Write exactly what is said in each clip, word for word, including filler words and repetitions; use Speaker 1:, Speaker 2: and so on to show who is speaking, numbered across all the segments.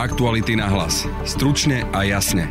Speaker 1: Aktuality na hlas. Stručne a jasne.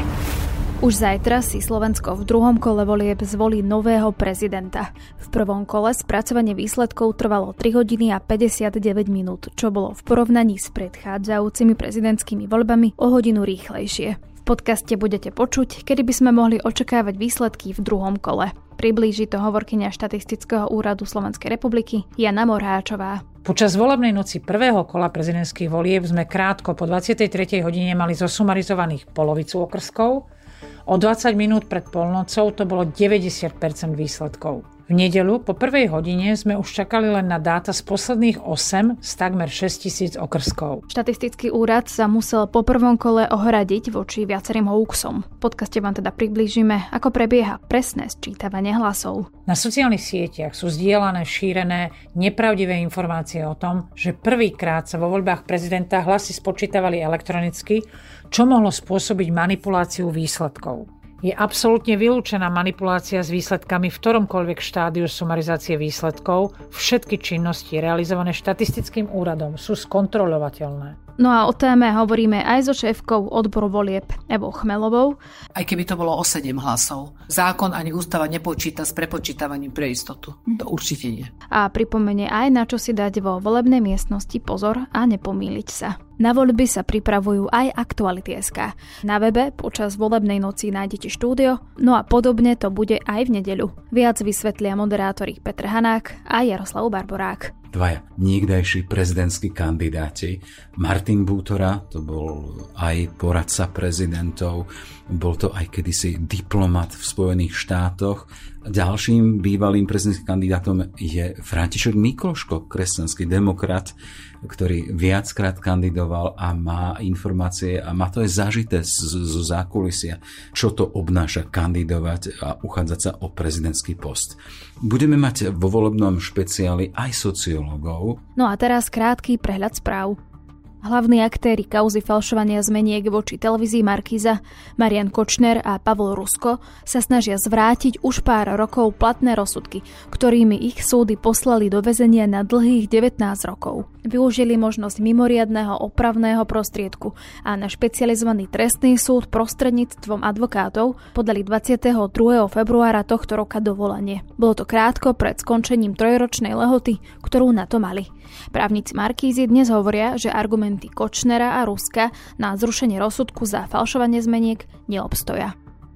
Speaker 2: Už zajtra si Slovensko v druhom kole volieb zvolí nového prezidenta. V prvom kole spracovanie výsledkov trvalo tri hodiny a päťdesiatdeväť minút, čo bolo v porovnaní s predchádzajúcimi prezidentskými voľbami o hodinu rýchlejšie. V podcaste budete počuť, kedy by sme mohli očakávať výsledky v druhom kole. Priblíži to hovorkyňa Štatistického úradu Slovenskej republiky Jana Morháčová.
Speaker 3: Počas volebnej noci prvého kola prezidentských volieb sme krátko po dvadsiatej tretej hodine mali zosumarizovaných polovicu okrskov. O dvadsať minút pred polnocou to bolo deväťdesiat percent výsledkov. V nedeľu po prvej hodine sme už čakali len na dáta z posledných osem z takmer šesťtisíc okrskov.
Speaker 2: Štatistický úrad sa musel po prvom kole ohradiť voči viacerým hoaxom. V podcaste vám teda priblížime, ako prebieha presné sčítavanie hlasov.
Speaker 3: Na sociálnych sieťach sú zdieľané, šírené nepravdivé informácie o tom, že prvýkrát sa vo voľbách prezidenta hlasy spočítavali elektronicky, čo mohlo spôsobiť manipuláciu výsledkov. Je absolútne vylúčená manipulácia s výsledkami v ktoromkoľvek štádiu sumarizácie výsledkov. Všetky činnosti realizované štatistickým úradom sú skontrolovateľné.
Speaker 2: No a o téme hovoríme aj so šéfkou odboru volieb Evou Chmelovou.
Speaker 4: Aj keby to bolo o sedem hlasov. Zákon ani ústava nepočíta s prepočítavaním pre istotu. To určite nie.
Speaker 2: A pripomenie aj, na čo si dať vo volebnej miestnosti pozor a nepomýliť sa. Na voľby sa pripravujú aj Aktuality bodka es ká. Na webe počas volebnej noci nájdete štúdio, no a podobne to bude aj v nedeľu. Viac vysvetlia moderátori Petr Hanák a Jaroslav Barborák.
Speaker 5: Dvaja niekdajší prezidentskí kandidáti. Martin Bútora, to bol aj poradca prezidentov, bol to aj kedysi diplomat v Spojených štátoch. Ďalším bývalým prezidentským kandidátom je František Mikloško, kresťanský demokrat, ktorý viackrát kandidoval a má informácie a má to aj zažité zo zákulisia, čo to obnáša kandidovať a uchádzať sa o prezidentský post. Budeme mať vo volebnom špeciáli aj sociológov.
Speaker 2: No a teraz krátky prehľad správ. Hlavní aktéri kauzy falšovania zmeniek voči televízii Markíza, Marian Kočner a Pavol Rusko, sa snažia zvrátiť už pár rokov platné rozsudky, ktorými ich súdy poslali do väzenia na dlhých devätnásť rokov. Využili možnosť mimoriadneho opravného prostriedku a na špecializovaný trestný súd prostredníctvom advokátov podali dvadsiateho druhého februára tohto roka dovolanie. Bolo to krátko pred skončením trojročnej lehoty, ktorú na to mali. Právnici Markízy dnes hovoria, že argumenty Kočnera a Ruska na zrušenie rozsudku za falšovanie zmeniek neobstoja.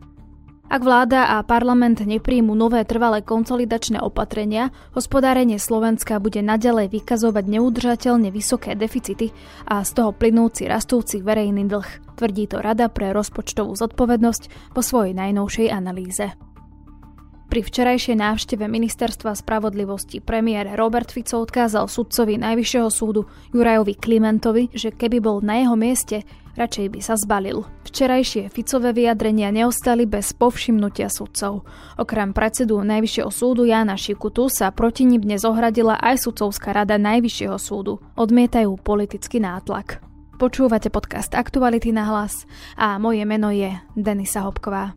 Speaker 2: Ak vláda a parlament nepríjmu nové trvalé konsolidačné opatrenia, hospodárenie Slovenska bude naďalej vykazovať neudržateľne vysoké deficity a z toho plynúci rastúci verejný dlh, tvrdí to Rada pre rozpočtovú zodpovednosť po svojej najnovšej analýze. Pri včerajšej návšteve Ministerstva spravodlivosti premiér Robert Fico odkázal sudcovi Najvyššieho súdu Jurajovi Klimentovi, že keby bol na jeho mieste, radšej by sa zbalil. Včerajšie Ficové vyjadrenia neostali bez povšimnutia sudcov. Okrem predsedu Najvyššieho súdu Jána Šikutu sa proti nim dnes ohradila aj sudcovská rada Najvyššieho súdu. Odmietajú politický nátlak. Počúvate podcast Aktuality na hlas a moje meno je Denisa Hopková.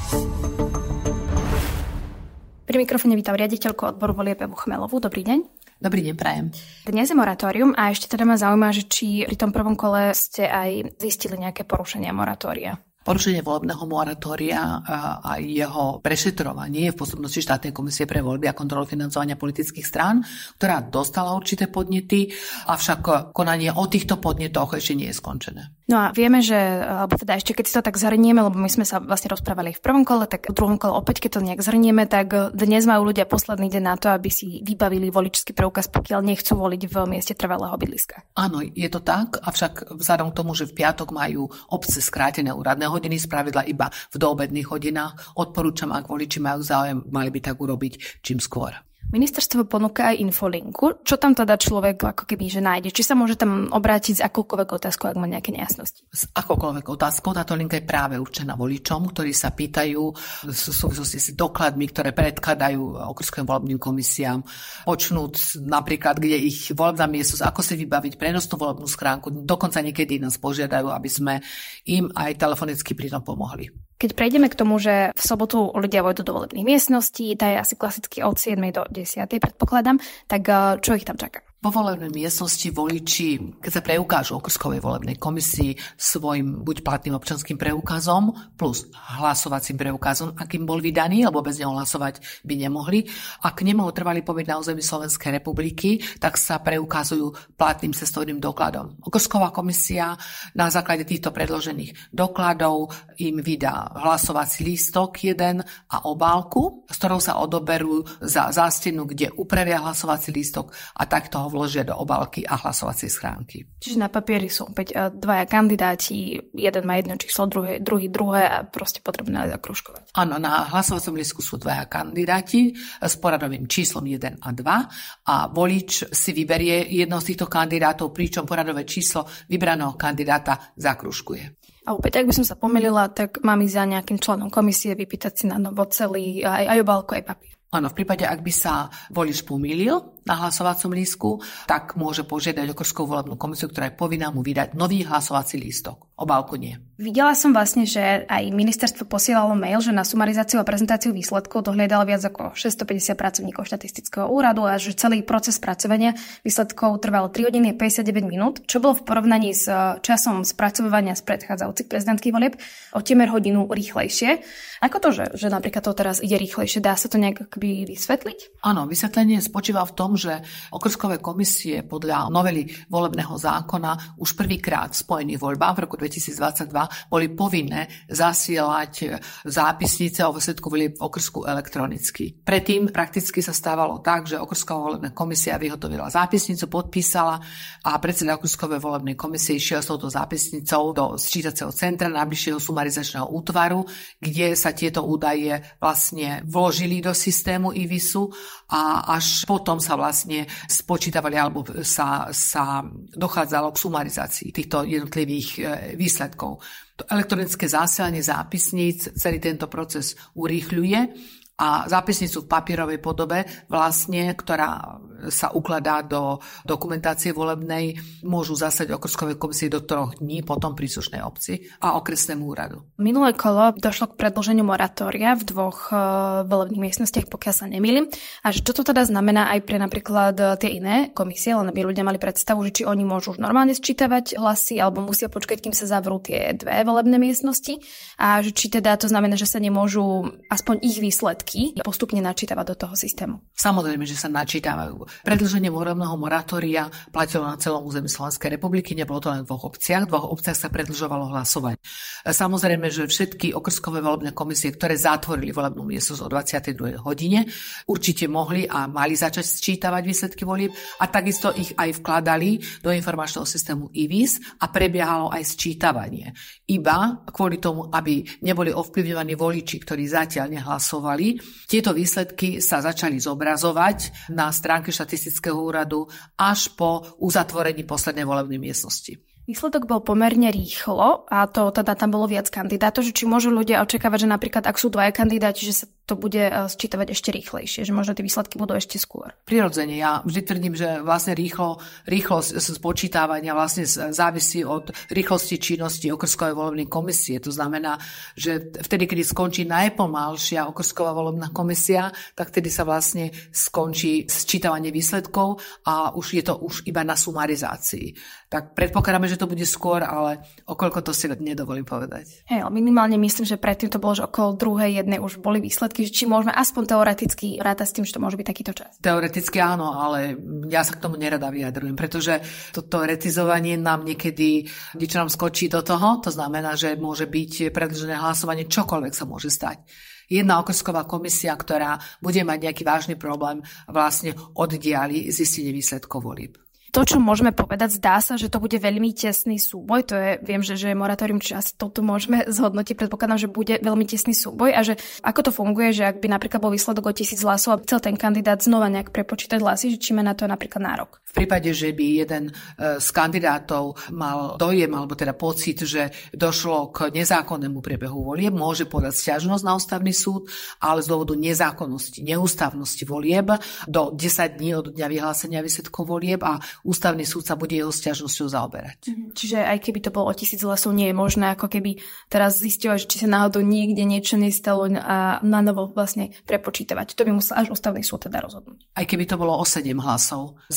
Speaker 2: Pri mikrofóne vítam riaditeľku odboru volieb Evu Chmelovú. Dobrý deň.
Speaker 4: Dobrý deň, prajem.
Speaker 2: Dnes je moratórium a ešte teda ma zaujíma, že či pri tom prvom kole ste aj zistili nejaké porušenia moratória.
Speaker 4: Porušenie volebného moratória a jeho prešetrovanie v pôsobnosti štátnej komisie pre voľby a kontrolu financovania politických strán, ktorá dostala určité podnety, avšak konanie o týchto podnetoch ešte nie je skončené.
Speaker 2: No a vieme, že, alebo teda ešte keď si to tak zhrnieme, lebo my sme sa vlastne rozprávali v prvom kole, tak v druhom kole opäť, keď to nejak zhrnieme, tak dnes majú ľudia posledný deň na to, aby si vybavili voličský preukaz, pokiaľ nechcú voliť v mieste trvalého bydliska.
Speaker 4: Áno, je to tak, avšak vzhľadom k tomu, že v piatok majú obce skrátené úradné hodiny, spravidla iba v doobedných hodinách, odporúčam, ak voliči majú záujem, mali by tak urobiť čím skôr.
Speaker 2: Ministerstvo ponúka aj infolinku. Čo tam teda človek ako keby že nájde? Či sa môže tam obrátiť s akoukoľvek otázkou, ak má nejaké nejasnosti?
Speaker 4: S akoukoľvek otázkou. Táto linka je práve určená voličom, ktorí sa pýtajú v súvislosti s dokladmi, ktoré predkladajú okrskovým volebným komisiám. Počnúť napríklad, kde ich volebná miestnosť, ako si vybaviť prenosnú volebnú schránku. Dokonca niekedy nás požiadajú, aby sme im aj telefonicky pri tom pomohli.
Speaker 2: Keď prejdeme k tomu, že v sobotu ľudia vojdu do volebných miestností, tá je asi klasicky od siedmej do desiatej, predpokladám, tak čo ich tam čaká?
Speaker 4: Po volebnej miestnosti voliči, keď sa preukážu okrskovej volebnej komisii svojim buď platným občanským preukazom plus hlasovacím preukazom, akým bol vydaný, lebo bez neho hlasovať by nemohli. Ak nemohol trvalý pobyt na území Slovenskej republiky, tak sa preukazujú platným cestovným dokladom. Okrsková komisia na základe týchto predložených dokladov im vydá hlasovací lístok jeden a obálku, s ktorou sa odoberú za zástenu, kde upravia hlasovací lístok a takto ho vložia do obálky a hlasovacie schránky.
Speaker 2: Čiže na papieri sú opäť dvaja kandidáti, jeden má jedno číslo, druhý, druhý druhé a proste potrebné zakružkovať.
Speaker 4: Áno, na hlasovacom lístku sú dvaja kandidáti s poradovým číslom jeden a dva a volič si vyberie jedno z týchto kandidátov, pričom poradové číslo vybraného kandidáta zakružkuje.
Speaker 2: A opäť, ak by som sa pomýlila, tak mám ísť za nejakým členom komisie, vypýtať si na novo celý aj, aj obálku, aj papier.
Speaker 4: Áno, v prípade, ak by sa volič pomýlil na hlasovacom lístku, tak môže požiadať okrskovú volebnú komisiu, ktorá je povinná mu vydať nový hlasovací lístok. Obálku nie.
Speaker 2: Videla som vlastne, že aj ministerstvo posielalo mail, že na sumarizáciu a prezentáciu výsledkov dohliadalo viac ako šesťstopäťdesiat pracovníkov štatistického úradu a že celý proces spracovania výsledkov trval tri hodiny a päťdesiatdeväť minút, čo bolo v porovnaní s časom spracovania z predchádzajúcich prezidentských volieb o temer hodinu rýchlejšie. Ako to, že, že napríklad to teraz ide rýchlejšie? Dá sa to nejak akoby vysvetliť?
Speaker 4: Áno, vysvetlenie spočíva v tom, že okrskové komisie podľa novely volebného zákona už prvýkrát v spojených voľbách v roku dvetisícdvadsaťdva boli povinné zasielať zápisnice o výsledku volieb v okrsku elektronicky. Predtým prakticky sa stávalo tak, že okrsková volebná komisia vyhotovila zápisnicu, podpísala a predseda okrskovej volebnej komisie išiel s touto zápisnicou do sčítacieho centra najbližšieho sumarizačného útvaru, kde sa tieto údaje vlastne vložili do systému IVISu a až potom sa vlastne spočítavali alebo sa, sa dochádzalo k sumarizácii týchto jednotlivých výsledkov. To elektronické zasielanie zápisníc celý tento proces urýchľuje a zápisnicu v papierovej podobe vlastne, ktorá sa ukladá do dokumentácie volebnej, môžu zasať okrskovej komisii do troch dní, potom príslušnej obci a okresnému úradu.
Speaker 2: Minulé kolo došlo k predĺženiu moratória v dvoch uh, volebných miestnostiach, pokiaľ sa nemýlim. A že čo to teda znamená aj pre napríklad uh, tie iné komisie, len aby ľudia mali predstavu, že či oni môžu už normálne sčítavať hlasy, alebo musia počkať, kým sa zavrú tie dve volebné miestnosti. A že či teda to znamená, že sa nemôžu aspoň ich výsledky postupne načítavať do toho systému.
Speaker 4: Samozrejme, že sa načítavajú. Predĺženie volebného moratória platilo na celom území Slovenskej republiky, nebolo to len v dvoch obciach. V dvoch obciach sa predĺžovalo hlasovanie. Samozrejme, že všetky okrskové volebné komisie, ktoré zatvorili volebnú miestnosť o dvadsiatej druhej hodine, určite mohli a mali začať sčítavať výsledky volieb a takisto ich aj vkladali do informačného systému IVIS a prebiehalo aj sčítavanie. Iba kvôli tomu, aby neboli ovplyvňovaní voliči, ktorí zatiaľ nehlasovali, tieto výsledky sa začali zobrazovať na stránke štatistického úradu až po uzatvorení poslednej volebnej miestnosti.
Speaker 2: Výsledok bol pomerne rýchlo a to teda tam bolo viac kandidátov, že či môžu ľudia očakávať, že napríklad ak sú dvaja kandidáti, že sa to bude sčítavať ešte rýchlejšie, že možno tie výsledky budú ešte skôr.
Speaker 4: Prirodzene, ja vždy tvrdím, že vlastne rýchlo, rýchlosť spočítavania vlastne závisí od rýchlosti činnosti okrskovej volebnej komisie. To znamená, že vtedy, kedy skončí najpomalšia okrsková volebná komisia, tak vtedy sa vlastne skončí sčítavanie výsledkov a už je to už iba na sumarizácii. Tak predpokladáme, že to bude skôr, ale okoľko to si nedovolím povedať.
Speaker 2: Hej, minimálne myslím, že predtým to bolo, že okolo druhej jednej už boli výsledky, či môžeme aspoň teoreticky rátať s tým, že to môže byť takýto čas.
Speaker 4: Teoreticky áno, ale ja sa k tomu nerada vyjadrujem, pretože to teoretizovanie nám niekedy niečo nám skočí do toho, to znamená, že môže byť predĺžené hlasovanie, čokoľvek sa môže stať. Jedna okrsková komisia, ktorá bude mať nejaký vážny problém, vlastne oddiali zistenie výsledkov volieb.
Speaker 2: To, čo môžeme povedať, zdá sa, že to bude veľmi tesný súboj. To je, viem, že, že je moratórium, či asi toto môžeme zhodnotiť. Predpokladám, že bude veľmi tesný súboj a že ako to funguje, že ak by napríklad bol výsledok o tisíc hlasov a chcel ten kandidát znova nejak prepočítať hlasy, že či má na to napríklad nárok.
Speaker 4: V prípade, že by jeden z kandidátov mal dojem alebo teda pocit, že došlo k nezákonnému priebehu volieb, môže podať sťažnosť na ústavný súd, ale z dôvodu nezákonnosti, neústavnosti volieb do desať dní od dňa vyhlásenia výsledkov volieb a ústavný súd sa bude jeho sťažnosťou zaoberať.
Speaker 2: Čiže aj keby to bolo o tisíc hlasov, nie je možné ako keby teraz zisťovať, či sa náhodou niekde niečo nestalo a na novo vlastne prepočítavať. To by musel až ústavný súd teda rozhodnúť.
Speaker 4: Aj keby to bolo o sedem hlasov. Zákon ani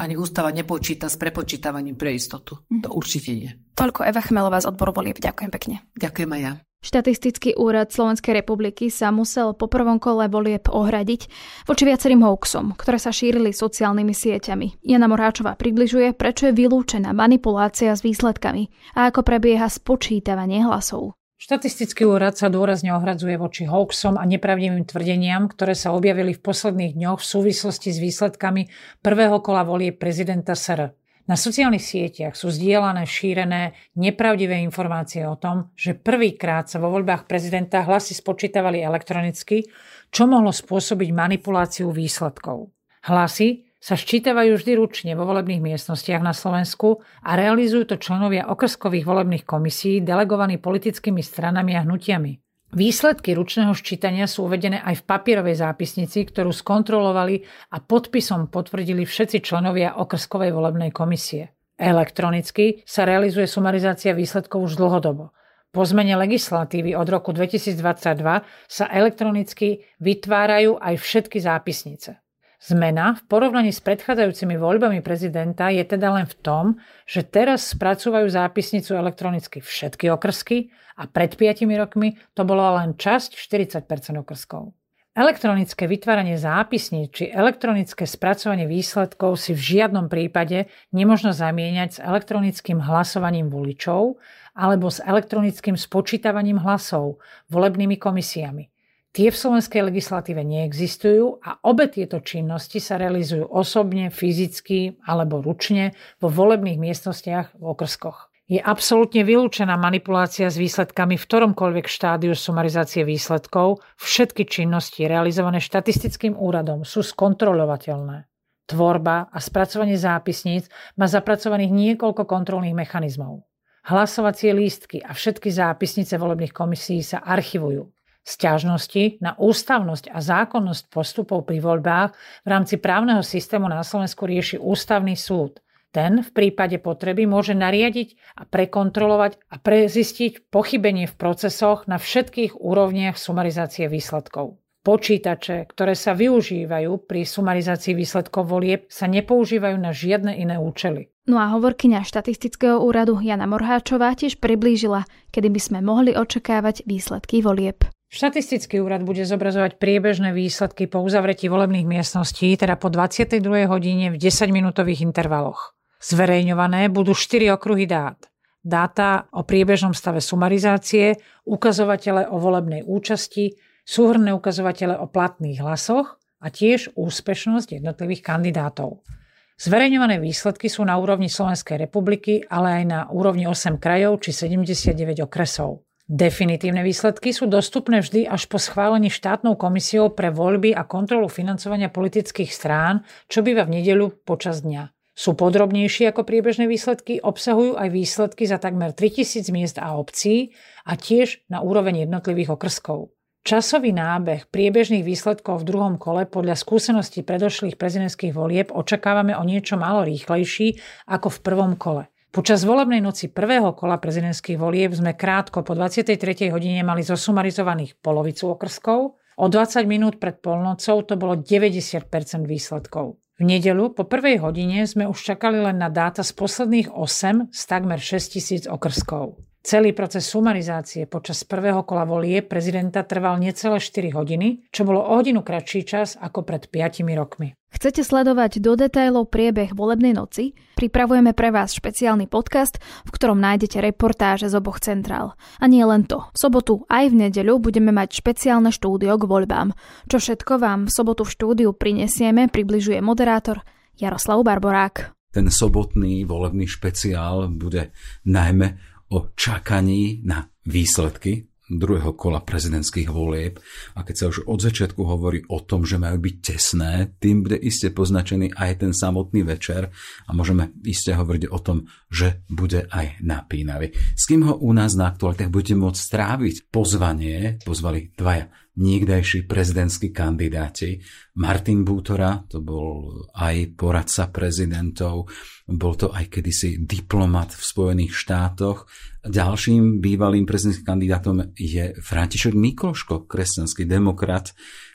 Speaker 4: ani ústava nepočíta s prepočítavaním pre istotu. To určite nie.
Speaker 2: Toľko Eva Chmelová z odboru volieb. Ďakujem pekne.
Speaker 4: Ďakujem aj ja.
Speaker 2: Štatistický úrad Slovenskej republiky sa musel po prvom kole volieb ohradiť voči viacerým hoaxom, ktoré sa šírili sociálnymi sieťami. Jana Morháčová približuje, prečo je vylúčená manipulácia s výsledkami a ako prebieha spočítavanie hlasov.
Speaker 3: Štatistický úrad sa dôrazne ohradzuje voči hoaxom a nepravdivým tvrdeniam, ktoré sa objavili v posledných dňoch v súvislosti s výsledkami prvého kola volieb prezidenta es er. Na sociálnych sieťach sú zdieľané, šírené nepravdivé informácie o tom, že prvýkrát sa vo voľbách prezidenta hlasy spočítavali elektronicky, čo mohlo spôsobiť manipuláciu výsledkov. Hlasy sa ščítavajú vždy ručne vo volebných miestnostiach na Slovensku a realizujú to členovia okrskových volebných komisí delegovaní politickými stranami a hnutiami. Výsledky ručného ščítania sú uvedené aj v papierovej zápisnici, ktorú skontrolovali a podpisom potvrdili všetci členovia okrskovej volebnej komisie. Elektronicky sa realizuje sumarizácia výsledkov už dlhodobo. Po zmene legislatívy od roku dvetisícdvadsaťdva sa elektronicky vytvárajú aj všetky zápisnice. Zmena v porovnaní s predchádzajúcimi voľbami prezidenta je teda len v tom, že teraz spracúvajú zápisnicu elektronicky všetky okrsky a pred piatimi rokmi to bolo len časť štyridsať percent okrskov. Elektronické vytváranie zápisníc či elektronické spracovanie výsledkov si v žiadnom prípade nemožno zamieňať s elektronickým hlasovaním voličov alebo s elektronickým spočítavaním hlasov volebnými komisiami. Tie v slovenskej legislatíve neexistujú a obe tieto činnosti sa realizujú osobne, fyzicky alebo ručne vo volebných miestnostiach v okrskoch. Je absolútne vylúčená manipulácia s výsledkami v ktoromkoľvek štádiu sumarizácie výsledkov. Všetky činnosti realizované štatistickým úradom sú skontrolovateľné. Tvorba a spracovanie zápisníc má zapracovaných niekoľko kontrolných mechanizmov. Hlasovacie lístky a všetky zápisnice volebných komisí sa archivujú. Sťažnosti na ústavnosť a zákonnosť postupov pri voľbách v rámci právneho systému na Slovensku rieši Ústavný súd. Ten v prípade potreby môže nariadiť a prekontrolovať a prezistiť pochybenie v procesoch na všetkých úrovniach sumarizácie výsledkov. Počítače, ktoré sa využívajú pri sumarizácii výsledkov volieb, sa nepoužívajú na žiadne iné účely.
Speaker 2: No a hovorkyňa štatistického úradu Jana Morháčová tiež priblížila, kedy by sme mohli očakávať výsledky volieb.
Speaker 3: Štatistický úrad bude zobrazovať priebežné výsledky po uzavretí volebných miestností, teda po dvadsiatej druhej hodine v desaťminútových intervaloch. Zverejňované budú štyri okruhy dát. Dáta o priebežnom stave sumarizácie, ukazovatele o volebnej účasti, súhrnné ukazovatele o platných hlasoch a tiež úspešnosť jednotlivých kandidátov. Zverejňované výsledky sú na úrovni Slovenskej republiky, ale aj na úrovni osem krajov či sedemdesiatdeväť okresov. Definitívne výsledky sú dostupné vždy až po schválení štátnou komisiou pre voľby a kontrolu financovania politických strán, čo býva v nedeľu počas dňa. Sú podrobnejšie ako priebežné výsledky, obsahujú aj výsledky za takmer tritisíc miest a obcí a tiež na úroveň jednotlivých okrskov. Časový nábeh priebežných výsledkov v druhom kole podľa skúseností predošlých prezidentských volieb očakávame o niečo málo rýchlejší ako v prvom kole. Počas volebnej noci prvého kola prezidentských volieb sme krátko po dvadsiatej tretej hodine mali zosumarizovaných polovicu okrskov, o dvadsať minút pred polnocou to bolo deväťdesiat percent výsledkov. V nedeľu po prvej hodine sme už čakali len na dáta z posledných osem z takmer šesťtisíc okrskov. Celý proces sumarizácie počas prvého kola volieb prezidenta trval necelé štyri hodiny, čo bolo o hodinu kratší čas ako pred piatimi rokmi.
Speaker 2: Chcete sledovať do detailov priebeh volebnej noci? Pripravujeme pre vás špeciálny podcast, v ktorom nájdete reportáže z oboch centrál. A nie len to. V sobotu aj v nedeľu budeme mať špeciálne štúdio k voľbám. Čo všetko vám v sobotu v štúdiu prinesieme, približuje moderátor Jaroslav Barborák.
Speaker 5: Ten sobotný volebný špeciál bude najmä o čakaní na výsledky druhého kola prezidentských volieb. A keď sa už od začiatku hovorí o tom, že majú byť tesné, tým bude iste poznačený aj ten samotný večer a môžeme iste hovoriť o tom, že bude aj napínavý. S kým ho u nás na aktualitách budete môcť stráviť? Pozvanie pozvali dvaja niekdajší prezidentskí kandidáti. Martin Bútora, to bol aj poradca prezidentov, bol to aj kedysi diplomat v Spojených štátoch. Ďalším bývalým prezidentským kandidátom je František Mikloško, kresťanský demokrat,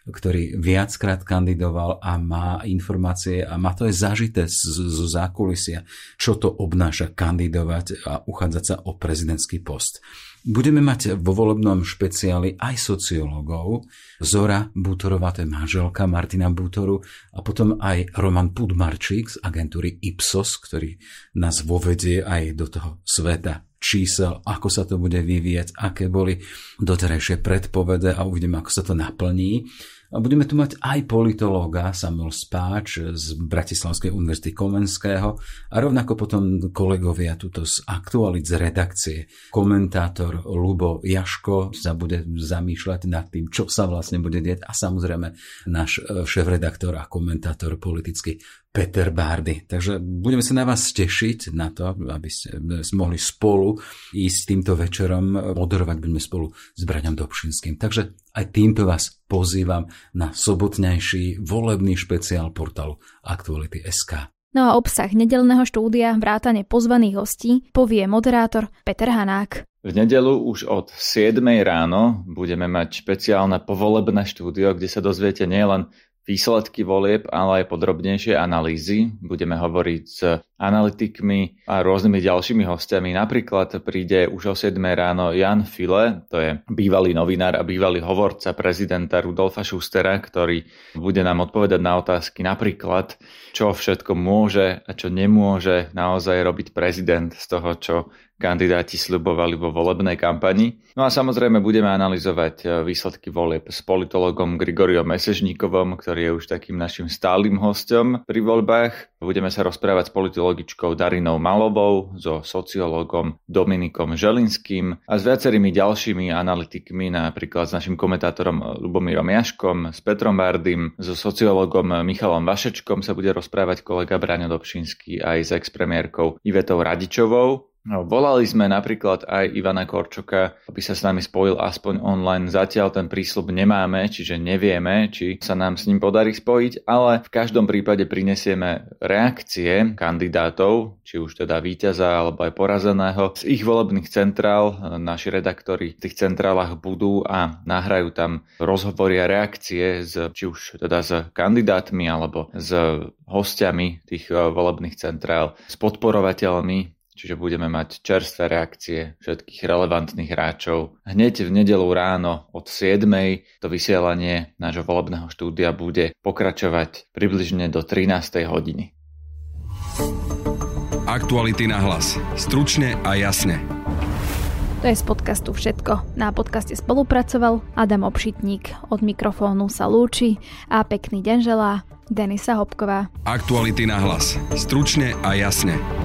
Speaker 5: ktorý viackrát kandidoval a má informácie a má to aj zažité zo zákulisia, čo to obnáša kandidovať a uchádzať sa o prezidentský post. Budeme mať vo volebnom špeciáli aj sociológov. Zora Bútorová, to je manželka Martina Bútoru, a potom aj Roman Pudmarčík z agentúry Ipsos, ktorý nás vovedie aj do toho sveta čísel, ako sa to bude vyvíjať, aké boli doterajšie predpovede a uvidíme, ako sa to naplní. A budeme tu mať aj politológa Samuel Spáč z Bratislavskej univerzity Komenského a rovnako potom kolegovia tuto z Aktualit z redakcie. Komentátor Ľubo Jaško sa bude zamýšľať nad tým, čo sa vlastne bude diať a samozrejme náš šéfredaktor a komentátor politický Peter Bárdy. Takže budeme sa na vás tešiť na to, aby ste mohli spolu ísť týmto večerom, moderovať budeme spolu s Braňom Dobšinským. Takže aj týmto vás pozývam na sobotnejší volebný špeciál portálu Aktuality bodka es ká.
Speaker 2: No a obsah nedeľného štúdia vrátane pozvaných hostí povie moderátor Peter Hanák.
Speaker 6: V nedeľu už od siedmej ráno budeme mať špeciálne povolebné štúdio, kde sa dozviete nielen výsledky volieb, ale aj podrobnejšie analýzy. Budeme hovoriť s analytikmi a rôznymi ďalšími hostiami. Napríklad príde už o siedmej ráno Jan File, to je bývalý novinár a bývalý hovorca prezidenta Rudolfa Schustera, ktorý bude nám odpovedať na otázky napríklad, čo všetko môže a čo nemôže naozaj robiť prezident z toho, čo kandidáti sľubovali vo volebnej kampani. No a samozrejme budeme analyzovať výsledky volieb s politologom Grigoriom Mesežníkovom, ktorý je už takým našim stálym hosťom pri voľbách. Budeme sa rozprávať s politologičkou Darinou Malovou, so sociológom Dominikom Želinským a s viacerými ďalšími analytikmi, napríklad s našim komentátorom Ľubomírom Jaškom, s Petrom Bárdym, so sociológom Michalom Vašečkom sa bude rozprávať kolega Braňo Dobšinský aj s expremiérkou Ivetou Radičovou. No, volali sme napríklad aj Ivana Korčoka, aby sa s nami spojil aspoň online. Zatiaľ ten prísľub nemáme, čiže nevieme, či sa nám s ním podarí spojiť, ale v každom prípade prinesieme reakcie kandidátov, či už teda víťaza alebo aj porazeného, z ich volebných centrál. Naši redaktori v tých centrálach budú a nahrajú tam rozhovory a reakcie, z, či už teda s kandidátmi alebo s hostiami tých volebných centrál, s podporovateľmi. Čiže budeme mať čerstvé reakcie všetkých relevantných hráčov. Hneď v nedeľu ráno od siedmej to vysielanie nášho volebného štúdia bude pokračovať približne do trinástej hodiny.
Speaker 1: Aktuality na hlas. Stručne a jasne.
Speaker 2: To je z podcastu všetko. Na podcaste spolupracoval Adam Obšitník. Od mikrofónu sa lúči a pekný deň želá Denisa Hopková.
Speaker 1: Aktuality na hlas. Stručne a jasne.